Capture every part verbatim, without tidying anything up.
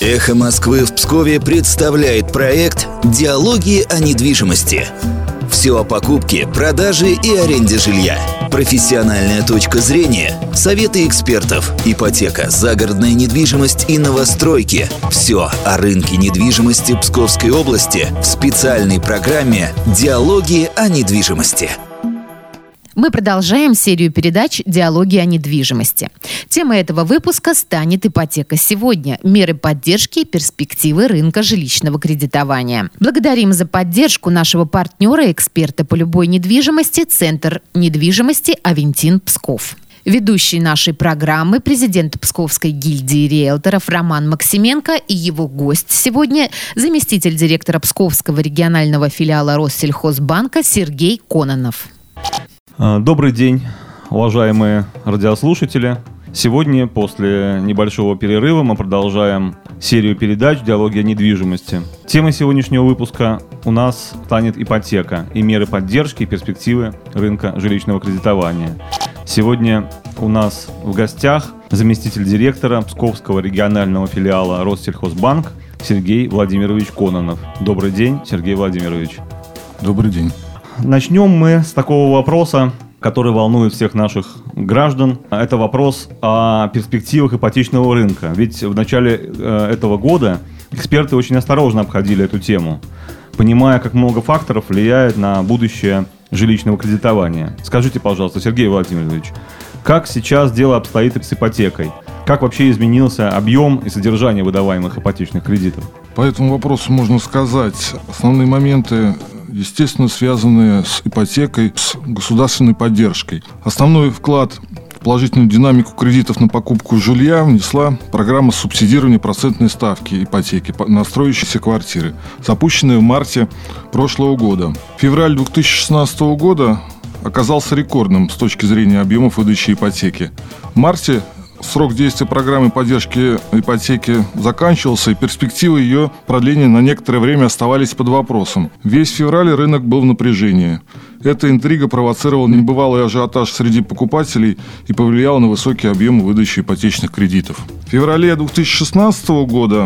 Эхо Москвы в Пскове представляет проект «Диалоги о недвижимости». Все о покупке, продаже и аренде жилья. Профессиональная точка зрения, советы экспертов, ипотека, загородная недвижимость и новостройки. Все о рынке недвижимости Псковской области в специальной программе «Диалоги о недвижимости». Мы продолжаем серию передач «Диалоги о недвижимости». Темой этого выпуска станет ипотека сегодня. Меры поддержки и перспективы рынка жилищного кредитования. Благодарим за поддержку нашего партнера, эксперта по любой недвижимости, Центр недвижимости «Авентин Псков». Ведущий нашей программы, президент Псковской гильдии риэлторов Роман Максименко и его гость сегодня – заместитель директора Псковского регионального филиала Россельхозбанка Сергей Кононов. Добрый день, уважаемые радиослушатели. Сегодня, после небольшого перерыва, мы продолжаем серию передач «Диалоги о недвижимости». Темой сегодняшнего выпуска у нас станет ипотека и меры поддержки и перспективы рынка жилищного кредитования. Сегодня у нас в гостях заместитель директора Псковского регионального филиала Россельхозбанк Сергей Владимирович Кононов. Добрый день, Сергей Владимирович. Добрый день. Начнем мы с такого вопроса, который волнует всех наших граждан. Это вопрос о перспективах ипотечного рынка. Ведь в начале э, этого года эксперты очень осторожно обходили эту тему, понимая, как много факторов влияет на будущее жилищного кредитования. Скажите, пожалуйста, Сергей Владимирович, как сейчас дело обстоит с ипотекой? Как вообще изменился объем и содержание выдаваемых ипотечных кредитов? По этому вопросу можно сказать, основные моменты, естественно, связанные с ипотекой, с государственной поддержкой. Основной вклад в положительную динамику кредитов на покупку жилья внесла программа субсидирования процентной ставки ипотеки на строящиеся квартиры, запущенная в марте прошлого года. Февраль две тысячи шестнадцатого года оказался рекордным с точки зрения объемов выдачи ипотеки. В марте срок действия программы поддержки ипотеки заканчивался, и перспективы ее продления на некоторое время оставались под вопросом. Весь февраль рынок был в напряжении. Эта интрига провоцировала небывалый ажиотаж среди покупателей и повлияла на высокие объемы выдачи ипотечных кредитов. В феврале две тысячи шестнадцатого года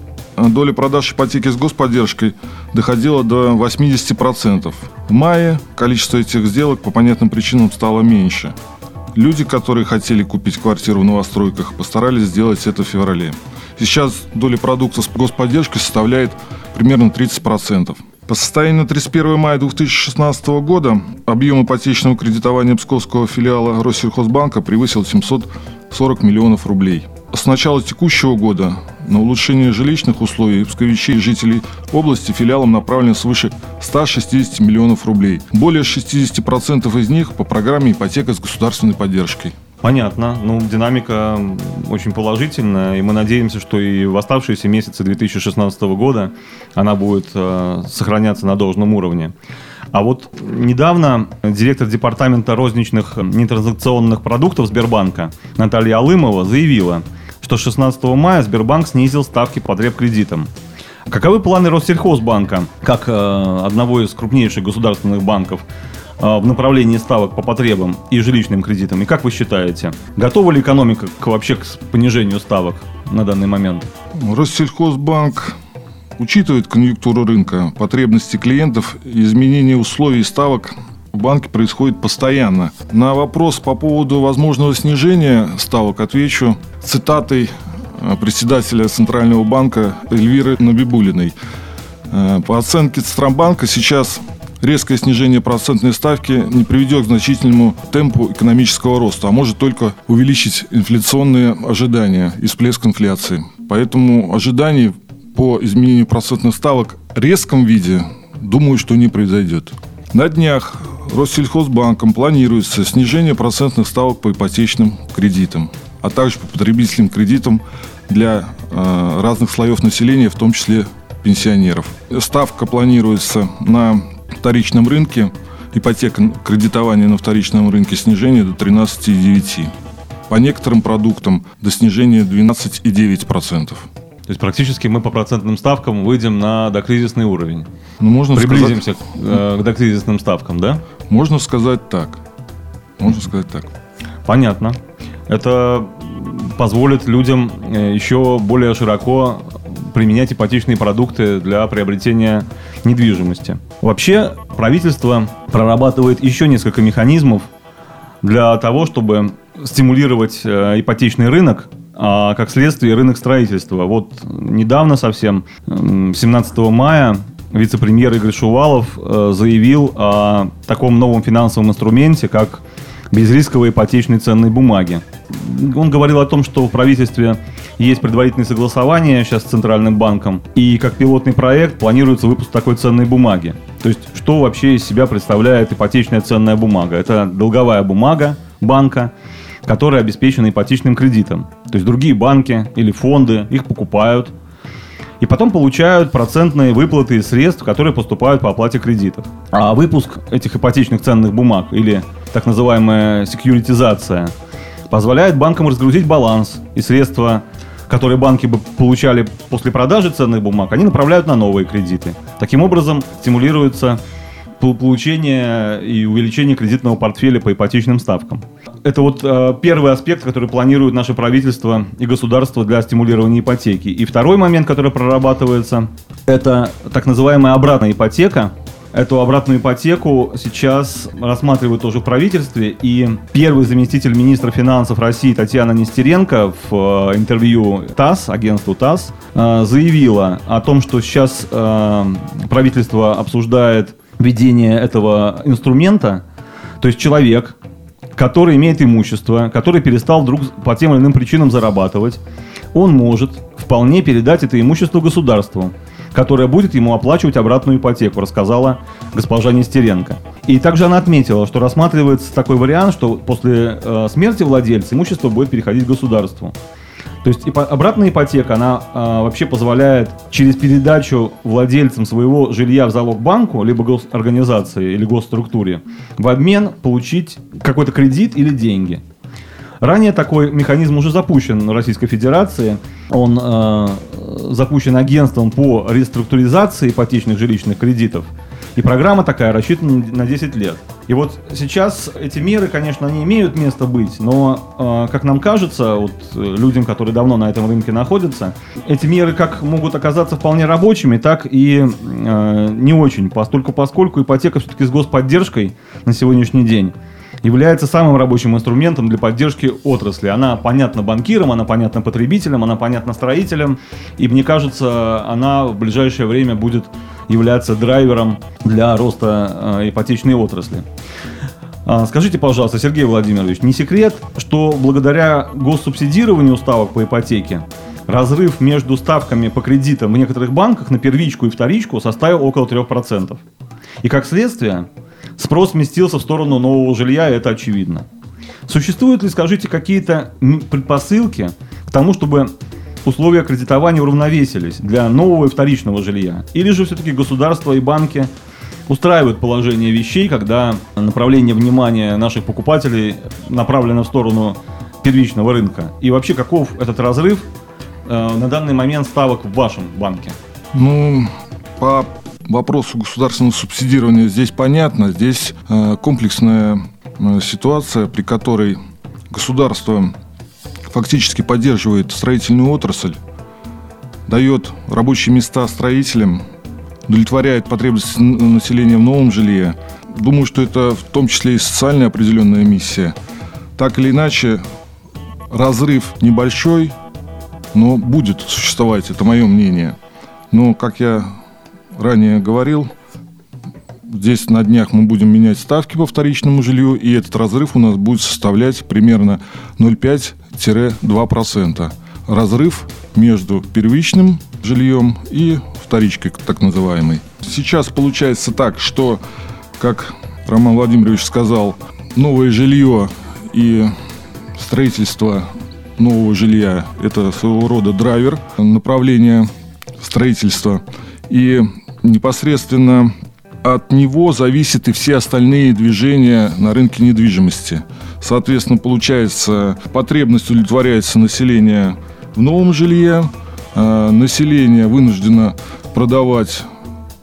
доля продаж ипотеки с господдержкой доходила до восемьдесят процентов. В мае количество этих сделок по понятным причинам стало меньше. Люди, которые хотели купить квартиру в новостройках, постарались сделать это в феврале. Сейчас доля продукта с господдержкой составляет примерно тридцать процентов. По состоянию на тридцать первое мая две тысячи шестнадцатого года объем ипотечного кредитования Псковского филиала Россельхозбанка превысил семьсот сорок миллионов рублей. С начала текущего года на улучшение жилищных условий псковичей и жителей области филиалом направлено свыше ста шестидесяти миллионов рублей. Более шестьдесят процентов из них по программе ипотека с государственной поддержкой. Понятно. Ну, динамика очень положительная, и мы надеемся, что и в оставшиеся месяцы две тысячи шестнадцатого года она будет э, сохраняться на должном уровне. А вот недавно директор департамента розничных нетранзакционных продуктов Сбербанка Наталья Алымова заявила, что с шестнадцатого мая Сбербанк снизил ставки по потребкредитам. Каковы планы Россельхозбанка, как э, одного из крупнейших государственных банков, э, в направлении ставок по потребам и жилищным кредитам? И как вы считаете, готова ли экономика к, вообще к понижению ставок на данный момент? Россельхозбанк учитывает конъюнктуру рынка, потребности клиентов и изменения условий ставок в банке происходит постоянно. На вопрос по поводу возможного снижения ставок отвечу цитатой председателя Центрального банка Эльвиры Набибуллиной. По оценке Центробанка, сейчас резкое снижение процентной ставки не приведет к значительному темпу экономического роста, а может только увеличить инфляционные ожидания и всплеск инфляции. Поэтому ожиданий по изменению процентных ставок в резком виде, думаю, что не произойдет. На днях Россельхозбанком планируется снижение процентных ставок по ипотечным кредитам, а также по потребительским кредитам для э, разных слоев населения, в том числе пенсионеров. Ставка планируется на вторичном рынке, ипотека кредитования на вторичном рынке снижение до тринадцать целых девять десятых процента. По некоторым продуктам до снижения двенадцать целых девять десятых процента. То есть практически мы по процентным ставкам выйдем на докризисный уровень. Ну, можно Приблизимся сказать, к, э, к докризисным ставкам, да? Можно сказать так. Можно сказать так. Понятно. Это позволит людям еще более широко применять ипотечные продукты для приобретения недвижимости. Вообще, правительство прорабатывает еще несколько механизмов для того, чтобы стимулировать ипотечный рынок, а как следствие рынок строительства. Вот недавно совсем, семнадцатого мая, вице-премьер Игорь Шувалов заявил о таком новом финансовом инструменте, как безрисковые ипотечные ценные бумаги. Он говорил о том, что в правительстве есть предварительные согласования сейчас с Центральным банком, и как пилотный проект планируется выпуск такой ценной бумаги. То есть, что вообще из себя представляет ипотечная ценная бумага? Это долговая бумага банка, которая обеспечена ипотечным кредитом. То есть, другие банки или фонды их покупают, и потом получают процентные выплаты из средств, которые поступают по оплате кредитов. А выпуск этих ипотечных ценных бумаг, или так называемая секьюритизация, позволяет банкам разгрузить баланс, и средства, которые банки бы получали после продажи ценных бумаг, они направляют на новые кредиты. Таким образом, стимулируется получение и увеличение кредитного портфеля по ипотечным ставкам. Это вот э, первый аспект, который планирует наше правительство и государство для стимулирования ипотеки. И второй момент, который прорабатывается, это так называемая обратная ипотека. Эту обратную ипотеку сейчас рассматривают тоже в правительстве. И первый заместитель министра финансов России Татьяна Нестеренко в э, интервью ТАСС, агентству ТАСС, э, заявила о том, что сейчас э, правительство обсуждает введение этого инструмента. То есть человек, который имеет имущество, который перестал вдруг по тем или иным причинам зарабатывать, он может вполне передать это имущество государству, которое будет ему оплачивать обратную ипотеку, рассказала госпожа Нестеренко. И также она отметила, что рассматривается такой вариант, что после э, смерти владельца имущество будет переходить государству. То есть ипо- обратная ипотека, она э, вообще позволяет через передачу владельцам своего жилья в залог банку, либо госорганизации или госструктуре, в обмен получить какой-то кредит или деньги. Ранее такой механизм уже запущен в Российской Федерации. Он э, запущен агентством по реструктуризации ипотечных жилищных кредитов. И программа такая рассчитана на десять лет. И вот сейчас эти меры, конечно, они имеют место быть, но, э, как нам кажется, вот, людям, которые давно на этом рынке находятся, эти меры как могут оказаться вполне рабочими, так и э, не очень, поскольку, поскольку ипотека все-таки с господдержкой на сегодняшний день является самым рабочим инструментом для поддержки отрасли. Она понятна банкирам, она понятна потребителям, она понятна строителям. И мне кажется, она в ближайшее время будет являться драйвером для роста э, ипотечной отрасли. А, скажите, пожалуйста, Сергей Владимирович, не секрет, что благодаря госсубсидированию ставок по ипотеке разрыв между ставками по кредитам в некоторых банках на первичку и вторичку составил около трех процентов. И как следствие, спрос сместился в сторону нового жилья, и это очевидно. Существуют ли, скажите, какие-то предпосылки к тому, чтобы условия кредитования уравновесились для нового и вторичного жилья? Или же все-таки государство и банки устраивают положение вещей, когда направление внимания наших покупателей направлено в сторону первичного рынка? И вообще, каков этот разрыв э, на данный момент ставок в вашем банке? Ну, по вопросу государственного субсидирования здесь понятно. Здесь э, комплексная э, ситуация, при которой государство фактически поддерживает строительную отрасль, дает рабочие места строителям, удовлетворяет потребности населения в новом жилье. Думаю, что это в том числе и социальная определенная миссия. Так или иначе, разрыв небольшой, но будет существовать, это мое мнение. Но, как я ранее говорил, здесь на днях мы будем менять ставки по вторичному жилью, и этот разрыв у нас будет составлять примерно ноль целых пять - два процента. Разрыв между первичным жильем и вторичкой, так называемой. Сейчас получается так, что, как Роман Владимирович сказал, новое жилье и строительство нового жилья – это своего рода драйвер направления строительства. И непосредственно от него зависят и все остальные движения на рынке недвижимости. Соответственно, получается, потребность удовлетворяется население в новом жилье, население вынуждено продавать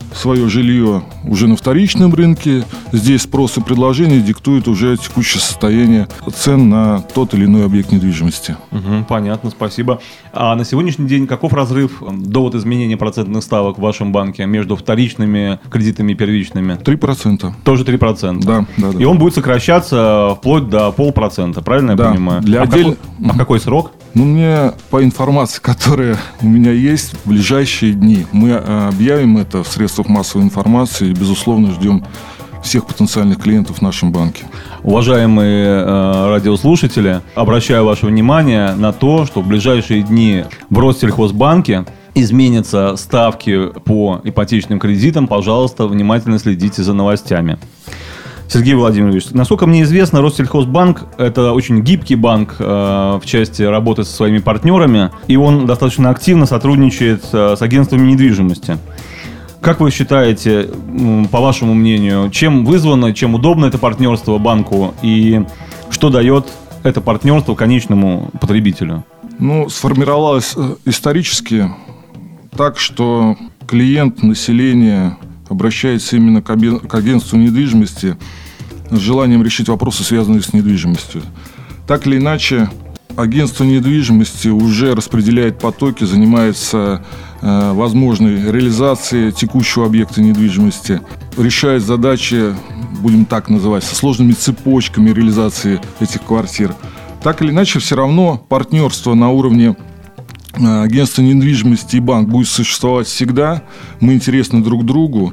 свое жилье уже на вторичном рынке. Здесь спрос и предложение диктуют уже текущее состояние цен на тот или иной объект недвижимости. Угу, понятно, спасибо. А на сегодняшний день каков разрыв до вот изменения процентных ставок в вашем банке между вторичными кредитами и первичными? три процента. Тоже три процента? Да, да, да. И он будет сокращаться вплоть до полпроцента, правильно я да. понимаю? Для а, отдель... в какой, а в какой срок? Ну, мне по информации, которая у меня есть, в ближайшие дни мы объявим это в средствах массовой информации и, безусловно, ждем всех потенциальных клиентов в нашем банке. Уважаемые э, радиослушатели, обращаю ваше внимание на то, что в ближайшие дни в Россельхозбанке изменятся ставки по ипотечным кредитам. Пожалуйста, внимательно следите за новостями. Сергей Владимирович, насколько мне известно, Россельхозбанк – это очень гибкий банк э, в части работы со своими партнерами, и он достаточно активно сотрудничает э, с агентствами недвижимости. Как вы считаете, по вашему мнению, чем вызвано, чем удобно это партнерство банку и что дает это партнерство конечному потребителю? Ну, сформировалось исторически так, что клиент, население обращается именно к агентству недвижимости с желанием решить вопросы, связанные с недвижимостью. Так или иначе, агентство недвижимости уже распределяет потоки, занимается э, возможной реализацией текущего объекта недвижимости, решает задачи, будем так называть, со сложными цепочками реализации этих квартир. Так или иначе, все равно партнерство на уровне агентство недвижимости и банк будет существовать всегда. Мы интересны друг другу.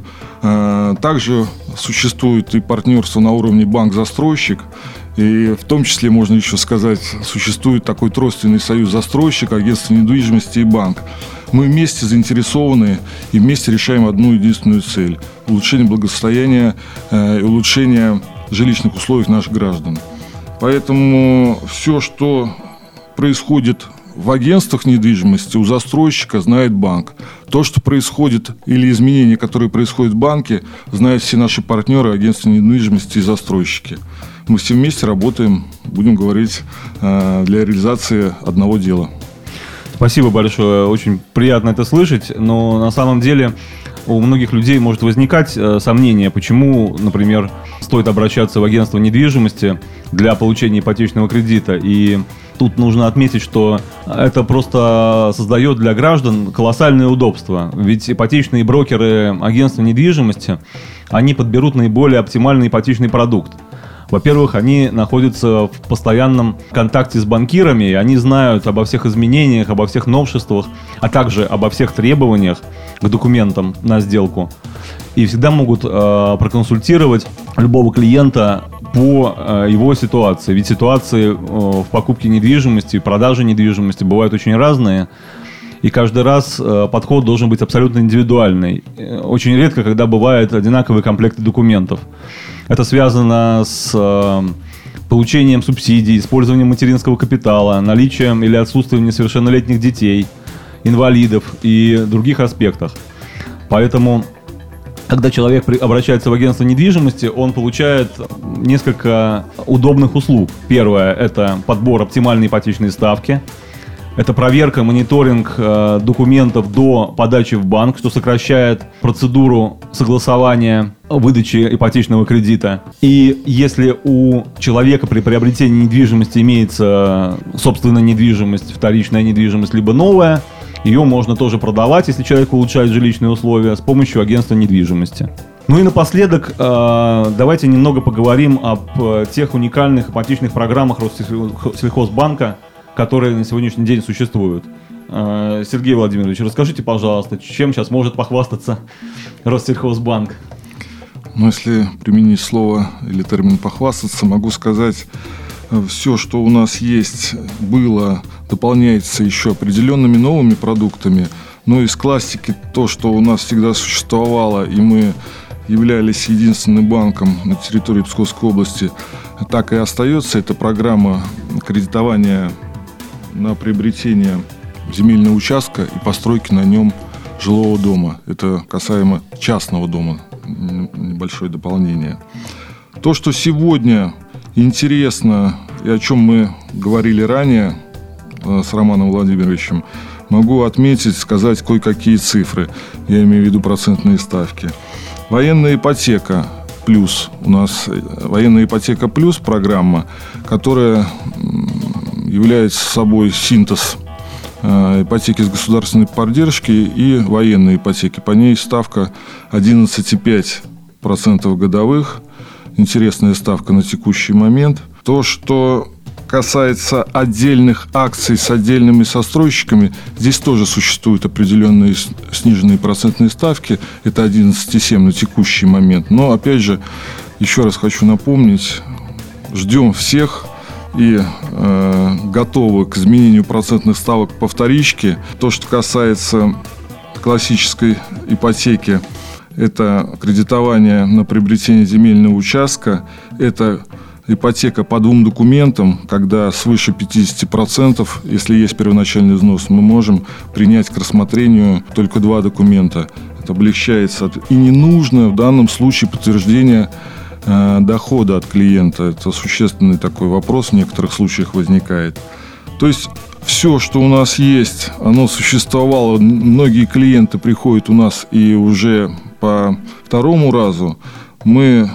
Также существует и партнерство на уровне банк-застройщик. И в том числе, можно еще сказать, существует такой тройственный союз застройщик, агентство недвижимости и банк. Мы вместе заинтересованы и вместе решаем одну единственную цель – улучшение благосостояния и улучшение жилищных условий наших граждан. Поэтому все, что происходит в агентствах недвижимости, у застройщика знает банк. То, что происходит, или изменения, которые происходят в банке, знают все наши партнеры, агентства недвижимости и застройщики. Мы все вместе работаем, будем говорить, для реализации одного дела. Спасибо большое, очень приятно это слышать, но на самом деле у многих людей может возникать сомнение, почему, например, стоит обращаться в агентство недвижимости для получения ипотечного кредита. И тут нужно отметить, что это просто создает для граждан колоссальное удобство. Ведь ипотечные брокеры агентства недвижимости, они подберут наиболее оптимальный ипотечный продукт. Во-первых, они находятся в постоянном контакте с банкирами, и они знают обо всех изменениях, обо всех новшествах, а также обо всех требованиях к документам на сделку. И всегда могут э, проконсультировать любого клиента по э, его ситуации. Ведь ситуации э, в покупке недвижимости, продаже недвижимости бывают очень разные. И каждый раз э, подход должен быть абсолютно индивидуальный. Очень редко, когда бывают одинаковые комплекты документов. Это связано с э, получением субсидий, использованием материнского капитала, наличием или отсутствием несовершеннолетних детей, инвалидов и других аспектах. Поэтому, когда человек обращается в агентство недвижимости, он получает несколько удобных услуг. Первое – это подбор оптимальной ипотечной ставки. Это проверка, мониторинг э, документов до подачи в банк, что сокращает процедуру согласования выдачи ипотечного кредита. И если у человека при приобретении недвижимости имеется собственная недвижимость, вторичная недвижимость, либо новая, ее можно тоже продавать, если человек улучшает жилищные условия, с помощью агентства недвижимости. Ну и напоследок, э, давайте немного поговорим об э, тех уникальных ипотечных программах Россельхозбанка, которые на сегодняшний день существуют. Сергей Владимирович, расскажите, пожалуйста, чем сейчас может похвастаться Россельхозбанк? Ну, если применить слово или термин «похвастаться», могу сказать, все, что у нас есть, было, дополняется еще определенными новыми продуктами. Но из классики то, что у нас всегда существовало, и мы являлись единственным банком на территории Псковской области, так и остается. Это программа кредитования на приобретение земельного участка и постройки на нем жилого дома. Это касаемо частного дома, небольшое дополнение. То, что сегодня интересно и о чем мы говорили ранее с Романом Владимировичем, могу отметить, сказать кое-какие цифры. Я имею в виду процентные ставки. Военная ипотека плюс. У нас военная ипотека плюс программа, которая является собой синтез ипотеки с государственной поддержки и военной ипотеки. По ней ставка одиннадцать целых пять десятых процента годовых. Интересная ставка на текущий момент. То, что касается отдельных акций с отдельными застройщиками, здесь тоже существуют определенные сниженные процентные ставки. Это одиннадцать целых семь десятых на текущий момент. Но, опять же, еще раз хочу напомнить, ждем всех и э, готовы к изменению процентных ставок по вторичке. То, что касается классической ипотеки, это кредитование на приобретение земельного участка, это ипотека по двум документам, когда свыше пятьдесят процентов, если есть первоначальный взнос, мы можем принять к рассмотрению только два документа. Это облегчается. И не нужно в данном случае подтверждение э, дохода от клиента. Это существенный такой вопрос в некоторых случаях возникает. То есть все, что у нас есть, оно существовало. Многие клиенты приходят у нас и уже по второму разу. Мы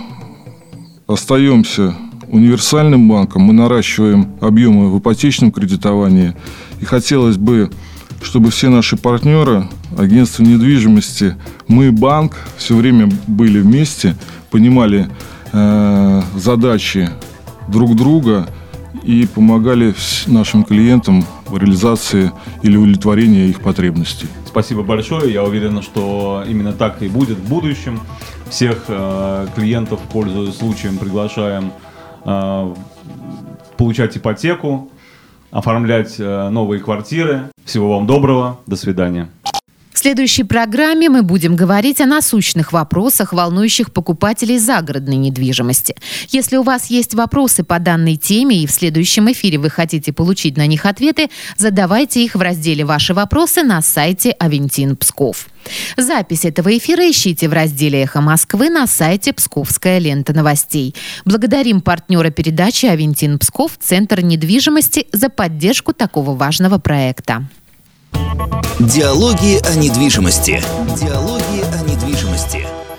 остаемся универсальным банком, мы наращиваем объемы в ипотечном кредитовании. И хотелось бы, чтобы все наши партнеры, агентства недвижимости, мы, банк, все время были вместе, понимали э, задачи друг друга и помогали нашим клиентам в реализации или удовлетворении их потребностей. Спасибо большое. Я уверен, что именно так и будет в будущем. Всех э, клиентов, пользуясь случаем, приглашаем э, получать ипотеку, оформлять э, новые квартиры. Всего вам доброго. До свидания. В следующей программе мы будем говорить о насущных вопросах, волнующих покупателей загородной недвижимости. Если у вас есть вопросы по данной теме и в следующем эфире вы хотите получить на них ответы, задавайте их в разделе «Ваши вопросы» на сайте Авентин Псков. Запись этого эфира ищите в разделе «Эхо Москвы» на сайте «Псковская лента новостей». Благодарим партнера передачи «Авентин Псков», Центр недвижимости, за поддержку такого важного проекта. Диалоги о недвижимости. Диалоги о недвижимости.